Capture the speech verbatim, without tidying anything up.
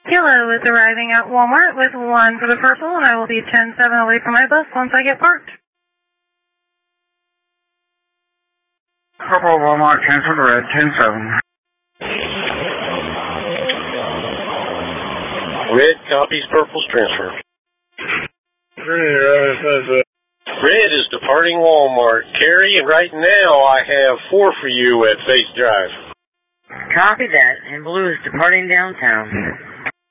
Kilo is arriving at Walmart with one for the purple, and I will be ten seven away from my bus once I get parked. Purple Walmart, cancel to red, ten seven. Red copies purple's transfer. Red is departing Walmart. Carrie, and right now I have four for you at Faith Drive. Copy that, and blue is departing downtown.